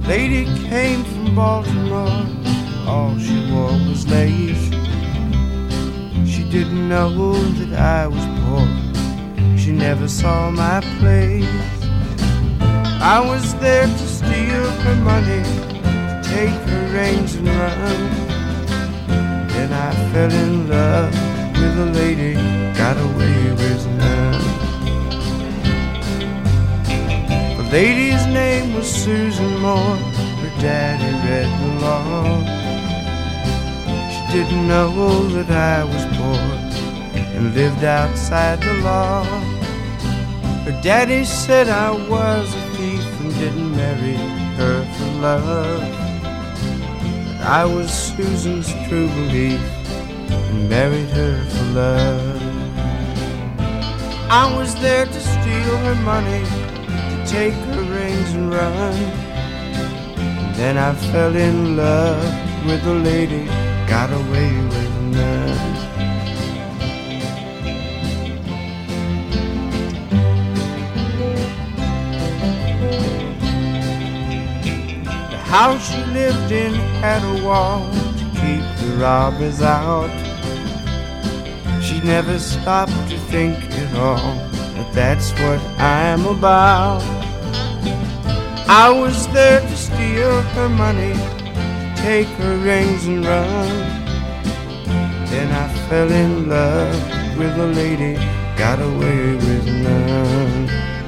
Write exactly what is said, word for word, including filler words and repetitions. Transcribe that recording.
Lady came from Baltimore, all she wore was lace. She didn't know that I was poor, she never saw my place. I was there to steal her money, to take her reins and run. Then I fell in love with a lady, got away with none. The lady's name was Susan Moore, her daddy read the law. She didn't know that I was poor and lived outside the law. Her daddy said I was a thief and didn't marry her for love. But I was Susan's true belief and married her for love. I was there to steal her money, take her rings and run. And then I fell in love with a lady, got away with none. The house she lived in had a wall to keep the robbers out. She never stopped to think at all that that's what I'm about. I was there to steal her money, take her rings and run. Then I fell in love with a lady, got away with none.